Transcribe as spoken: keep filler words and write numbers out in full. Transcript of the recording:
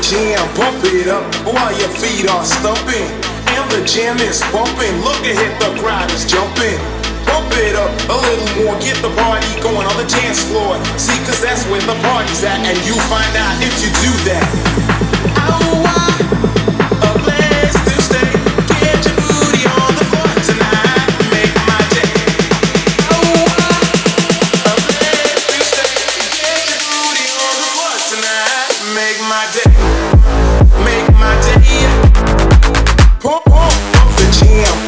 jam, bump it up while your feet are stumping. And the jam is bumping, look ahead, the crowd is jumping. Bump it up a little more, get the party going on the dance floor. See, cause that's where the party's at, and you find out if you do that. Oh, a place to stay, get your booty on the floor tonight, make my day. Oh, a place to stay, get your booty on the floor tonight, make my day, make my day. Pump, pump, pump the jam.